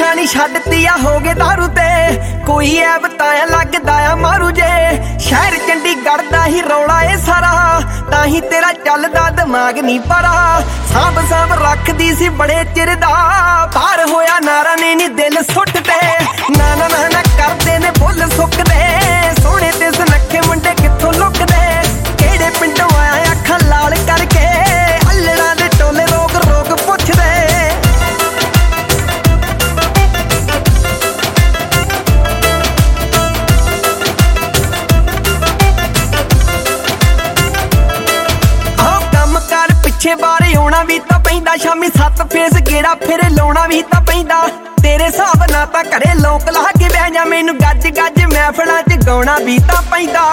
ਅੱਖਾਂ ਨੀ ਛੱਡਤੀ ਆ ਹੋ ਗਏ ਦਾਰੂ ਤੇ ਕੋਈ ਐਬ ਤਾਇਆ ਲੱਗਦਾ ਆ ਮਾਰੂ ਜੇ ਸ਼ਹਿਰ ਚੰਡੀਗੜ੍ਹ ਦਾ ਹੀ ਰੌਲਾ ਏ ਸਾਰਾ ਤਾਂ ਹੀ ਤੇਰਾ ਚੱਲਦਾ ਦਿਮਾਗ ਨੀ ਪਰਾ ਸਾਂਭ ਸਾਂਭ ਰੱਖਦੀ ਸੀ ਬੜੇ ਚਿਰ ਦਾ ਬਾਹਰ ਹੋਇਆ ਨਾਰਾ ਨੇ ਨੀ ਦਿਲ ਸੁੱਟ ਤੇ ਨਾ ਨਾ ਨਾ ਨਾ ਕਰਦੇ ਨੇ ਬੁੱਲ ਸੁੱਕਦੇ ਸੋਹਣੇ ਤੇ ਸੁਨੱਖੇ ਮੁੰਡੇ ਕਿੱਥੋਂ ਲੁਕਦੇ ਕਿਹੜੇ ਪਿੰਡੋਂ ਆਇਆ ਅੱਖਾਂ ਲਾਲ ਕਰਕੇ ਅੱਲੜਾਂ ਦੇ ਟੋਲੇ ਰੋਕ ਰੋਕ ਪੁੱਛਦੇ ਪਿੱਛੇ ਬਾਰੇ ਆਉਣਾ ਵੀ ਤਾਂ ਪੈਂਦਾ ਸ਼ਾਮੀ 7 ਫੇਸ ਗੇੜਾ ਫਿਰ ਲਾਉਣਾ ਵੀ ਤਾਂ ਪੈਂਦਾ ਤੇਰੇ ਹਿਸਾਬ ਨਾਲ ਤਾਂ ਘਰੇ ਲੋਕ ਲਾ ਕੇ ਬਹਿ ਜਾ ਮੈਨੂੰ ਗੱਜ ਗੱਜ ਮਹਿਫਲਾਂ 'ਚ ਗਾਉਣਾ ਵੀ ਤਾਂ ਪੈਂਦਾ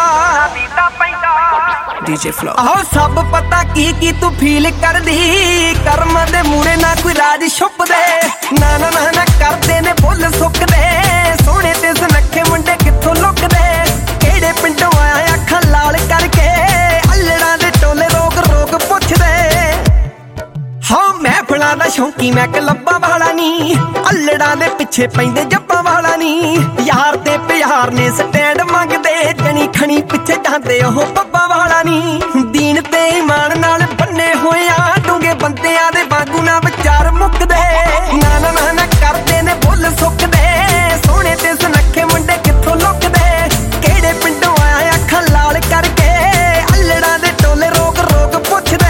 DJ Flow ਆਹੋ ਸਭ ਪਤਾ ਕੀ ਤੂੰ ਫੀਲ ਕਰਦੀ ਕਰਮਾਂ ਦੇ ਮੂਰੇ ਨਾ ਕੋਈ ਰਾਜ ਛੁਪਦੇ ਨਾ ਨਾ ਨਾ ਨਾ ਕਰਦੇ ਨੇ ਬੁੱਲ ਸੁੱਕਦੇ ਸੋਹਣੇ ਤੇ ਸੁਨੱਖੇ ਮੁੰਡੇ ਕਿੱਥੋਂ ਲੁਕਦੇ ਕਿਹੜੇ ਪਿੰਡੋਂ ਆਇਆ ਅੱਖਾਂ ਲਾਲ ਕਰਕੇ ਅੱਲੜਾਂ ਦੇ ਟੋਲੇ ਰੋਕ ਰੋਕ ਪੁੱਛਦੇ ਹਾਂ ਮਹਿਫਲਾਂ ਦਾ ਸ਼ੌਂਕੀ ਮੈਂ ਕਲੱਬਾਂ ਵਾਲਾ ਨੀ ਅੱਲੜਾਂ ਦੇ ਪਿੱਛੇ ਪੈਂਦੇ ਜੱਪਾਂ ਵਾਲਾ ਨੀ ਯਾਰ ਤੇ ਪਿਆਰ ਨੇ ਸਟੈਂਡ ਮੰਗਦੇ ਜਣੀ ਖਣੀ ਪਿੱਛੇ ਜਾਂਦੇ ਉਹ ਪੱਬਾਂ ਵਾਲਾ ਨੀ ਦੀਨ ਤੇ ਈਮਾਨ ਨਾਲ ਬੰਨੇ ਹੋਇਆ ਡੂੰਗੇ ਬੰਦਿਆਂ ਦੇ ਵਾਂਗੂ ਨਾ ਵਿਚਾਰ ਮੁੱਕਦੇ ਨਾ ਨਾ ਨਾ ਨਾ ਕਰਦੇ ਨੇ ਬੁੱਲ ਸੁੱਕਦੇ ਸੋਹਣੇ ਤੇ ਸੁਨੱਖੇ ਮੁੰਡੇ ਕਿੱਥੋਂ ਲੁਕਦੇ ਕਿਹੜੇ ਪਿੰਡੋਂ ਆਇਆ ਅੱਖਾਂ ਲਾਲ ਕਰਕੇ ਅੱਲੜਾਂ ਦੇ ਟੋਲੇ ਰੋਕ ਰੋਕ ਪੁੱਛਦੇ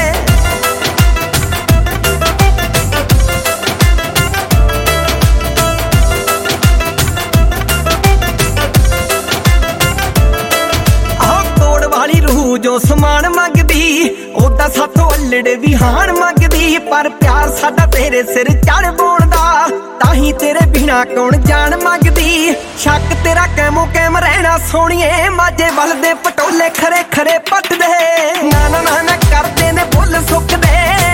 ਜੋ ਸਮਾਨ ਮੰਗਦੀ ਉਹਦਾ ਸਾਥੋਂ ਅੱਲੜ ਵੀ ਹਾਣ ਮੰਗਦੀ ਪਰ ਪਿਆਰ ਸਾਡਾ ਤੇਰੇ ਸਿਰ ਚੜ ਬੋਲਦਾ ਤਾਂ ਹੀ ਤੇਰੇ ਬਿਨਾ ਕੌਣ ਜਾਣ ਮੰਗਦੀ ਸ਼ੱਕ ਤੇਰਾ ਕੈਮੋ ਕੈਮ ਰਹਿਣਾ ਸੋਹਣੀਏ ਮਾਝੇ ਵੱਲ ਦੇ ਪਟੋਲੇ ਖਰੇ ਖਰੇ ਪੱਟਦੇ ਨਾ ਨਾ ਨਾ ਨਾ ਕਰਦੇ ਨੇ ਬੁੱਲ ਸੁੱਕਦੇ